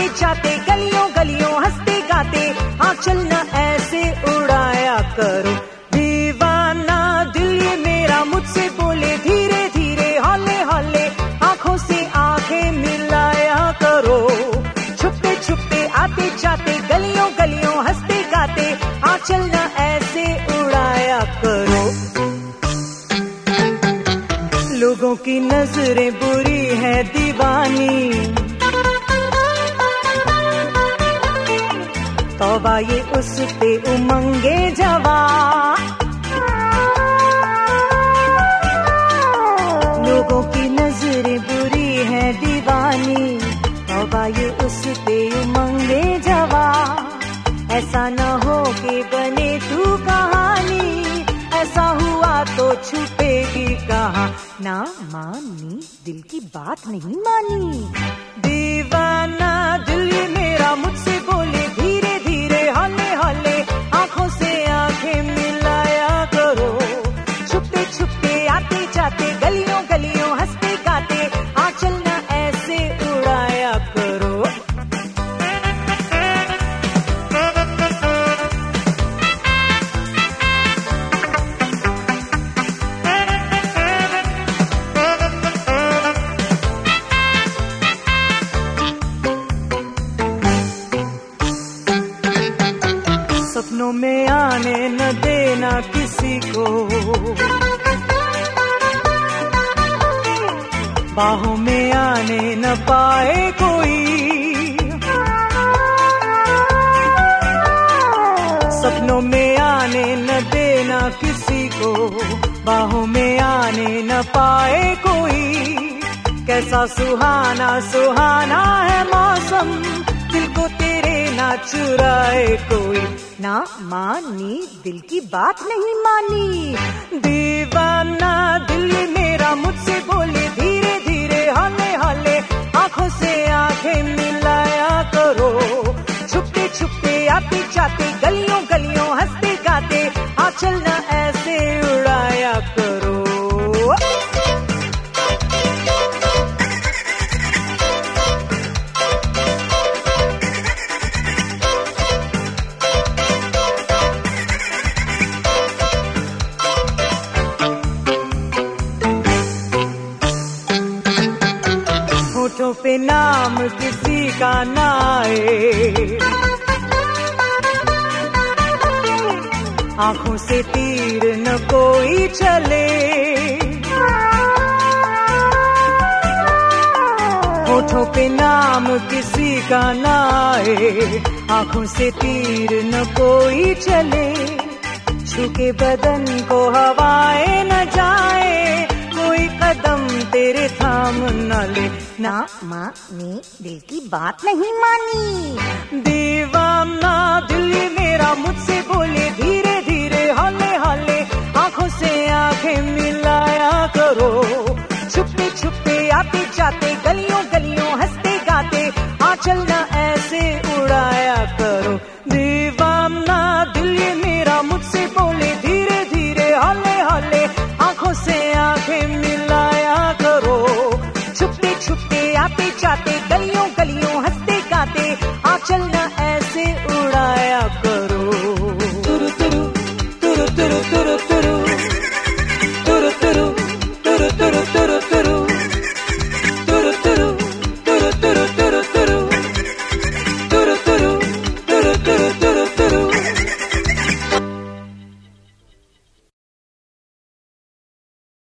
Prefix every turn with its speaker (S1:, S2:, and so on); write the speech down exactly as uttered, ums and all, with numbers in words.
S1: जाते गलियों गलियों हंसते गाते, हाँ चलना ऐसे उड़ाया करो। दीवाना दिल ये मेरा मुझसे बोले धीरे धीरे हौले हौले, आंखों से आंखें मिलाया करो। छुपते छुपते आते जाते गलियों गलियों हंसते गाते, हाँ चलना ऐसे उड़ाया करो। लोगों की नजरें बुरी है दीवानी, तौबा ये उस पे उमंगे जवा। लोगों की नजरें बुरी है दीवानी, तौबा ये उस पे उमंगे जवा। ऐसा न हो कि बने तू कहानी, ऐसा हुआ तो छुपेगी कहाँ। ना मानी दिल की बात नहीं मानी। दीवाना दिल ये मेरा मुझसे बोले धीरे धीरे हौले हौले, आंखों से आंखें मिलाया करो। छुपते छुपते आते जाते गलियों गलियों हंसते गाते, आ चलना ऐसे उड़ाया करो। सपनों में आने न देना किसी को, बाहों में आने न पाए कोई। सपनों में आने न देना किसी को, बाहों में आने न पाए कोई। कैसा सुहाना सुहाना है मौसम, दिल को तेरे ना चुराए कोई। ना मानी दिल की बात नहीं मानी। दीवाना दिल मेरा मुझसे बोले धीरे धीरे हौले हौले, आंखों से आंखें मिलाया करो। छुपते छुपते आते जाते गलियों गलियों हंसते गाते, आ चलना ऐसे उड़ाया करो। होठों पे नाम किसी का ना आए, आंखों से तीर न कोई चले। होठों पे नाम किसी का ना आए, आंखों से तीर न कोई चले। छूके बदन को हवाएं न जाए, कोई कदम तेरे थाम न ले। ना मानी दिल की बात नहीं मानी। दीवाना दिल मेरा मुझसे बोले धीरे धीरे हौले हौले, आंखों से आंखें मिलाया करो। छुपते छुपते आते जाते गलियों गलियों हंसते गाते, आ चलना ऐसे उड़ाया करो। दीवाना दिल ये मेरा मुझसे बोले धीरे धीरे हौले हौले, आंखों से आंखें मिलाया करो। छुपते छुपते आते जाते